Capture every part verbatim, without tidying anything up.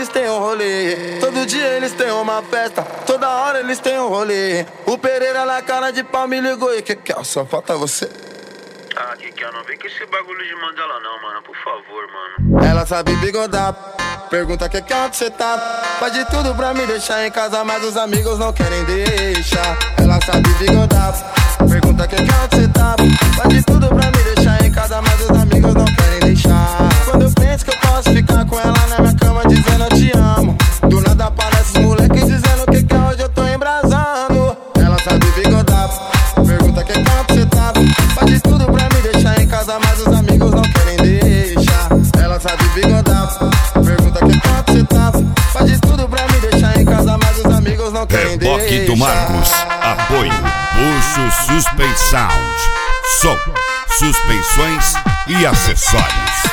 eles têm um rolê. Todo dia eles têm uma festa, toda hora eles têm um rolê. O Pereira na cara de pau me ligou e que que é? Só falta você. Ah, que que é? Não vem com esse bagulho de Mandela não, mano. Por favor, mano. Ela sabe bigodar, pergunta que que onde cê tá. Faz de tudo pra me deixar em casa, mas os amigos não querem deixar. Ela sabe bigodar, pergunta que que onde cê tá. Faz de tudo pra me deixar em casa, mas os amigos não querem deixar. Quando eu penso que eu posso ficar com ela na minha cama dizendo eu te amo, do nada aparece os moleques dizendo que que hoje eu tô embrasando. Ela sabe bigodar, pergunta que que onde cê tá. Faz de tudo pra me deixar em casa, mas os amigos não querem deixar. Ela sabe bigodar, pergunta que que onde cê tá. Faz de tudo pra me deixar em casa, mas os amigos não querem deixar. Reboque do Marcos, apoio Bucho Suspen Sound, som, suspensões e acessórios.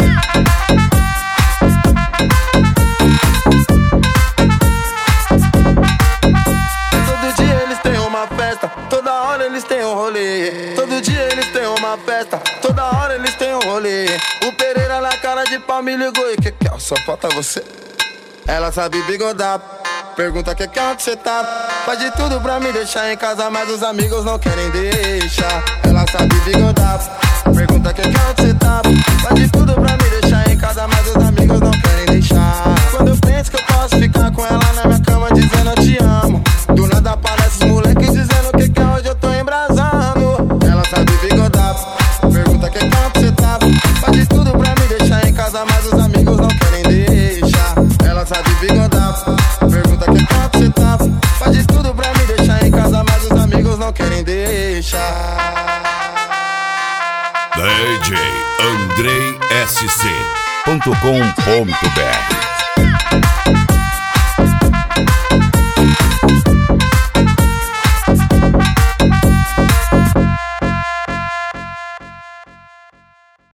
Todo dia eles têm uma festa, toda hora eles têm um rolê. Todo dia eles têm uma festa, toda hora eles têm um rolê. O Pereira na cara de pau me ligou e que que é? Só falta você. Ela sabe bigodar, pergunta que que onde cê tá. Faz de tudo pra me deixar em casa, mas os amigos não querem deixar. Ela sabe bigodar, pergunta que que onde cê tá. Faz de tudo pra me deixar em casa, mas os amigos não querem deixar. Quando eu penso que eu posso ficar com ela na minha cama dizendo eu te amo, do nada aparece os moleques dizendo que que hoje eu tô embrasando. Ela sabe bigodar, pergunta que que onde cê tá. Faz de tudo pra me deixar em casa, mas os amigos não querem deixar. Ela sabe bigodar, pergunta que que onde cê tá. Faz de tudo pra me deixar em casa, mas os amigos não querem deixar. D J Andrei S C ponto com ponto B R